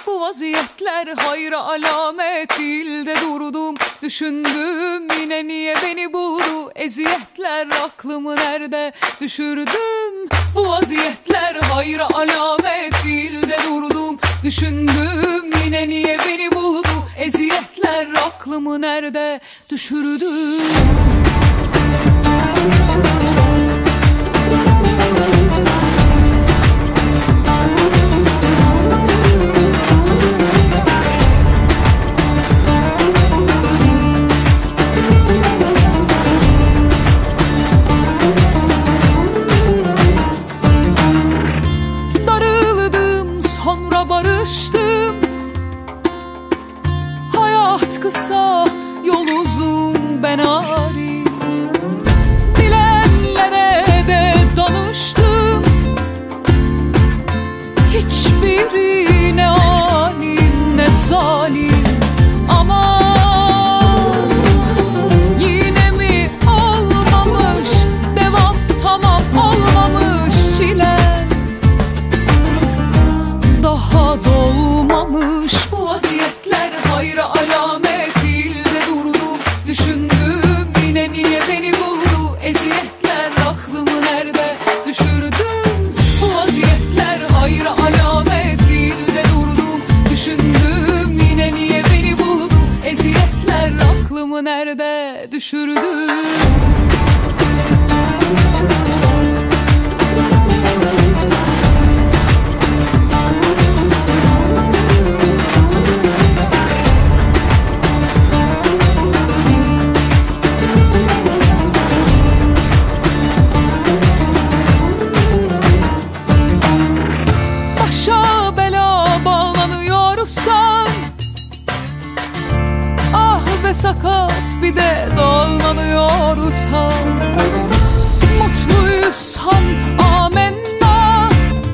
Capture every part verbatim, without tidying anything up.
Bu vaziyetler hayra alamet değil de durdum, düşündüm yine niye beni buldu eziyetler, aklımı nerede düşürdüm. Bu vaziyetler hayra alamet değil de durdum, düşündüm yine niye beni buldu eziyetler, aklımı nerede düşürdüm. Barıştım. Hayat kısa, yol uzun, ben ari. Bilenlere de danıştım. Hiçbiri ne alim ne zalim. Aman yine mi olmamış, devam tamam olmamış çile. Daha dolmamış bu vaziyetler hayra alamet değil de durdum, düşündüm yine niye beni buldu eziyetler, aklımı nerede düşürdüm. Bu vaziyetler hayra alamet değil de durdum, düşündüm yine niye beni buldu eziyetler, aklımı nerede düşürdüm. Başa bela bağlanıyorsan, ah be sakat bir de dağlanıyorsan, mutluysan amenna,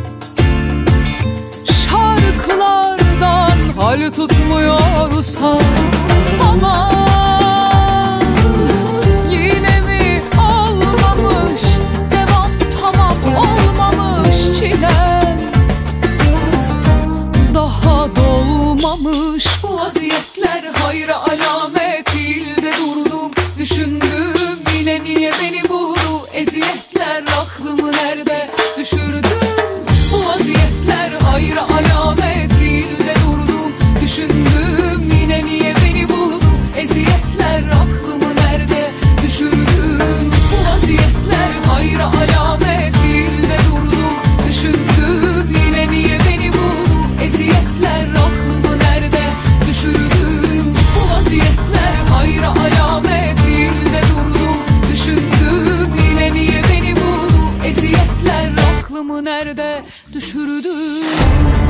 şarkılardan hal tutmuyorsan, aman yine mi olmamış, devam tamam olmamış çile. Daha dolmamış bu vaziyetler hayra alamet değil de durdum, düşündüm yine niye beni buldu eziyetler, aklımı nerede düşürdüm. Bu vaziyetler hayra alamet değil de durdum, düşündüm yine niye beni buldu eziyetler, aklımı nerede düşürdüm. Bu vaziyetler hayra alamet değil de durdum, düşündüm yine niye beni buldu eziyetler, aklımı nerede düşürdüm. Bu vaziyetler hayra alamet değil de durdum, düşündüm yine niye beni buldu eziyetler, aklımı nerede düşürdüm.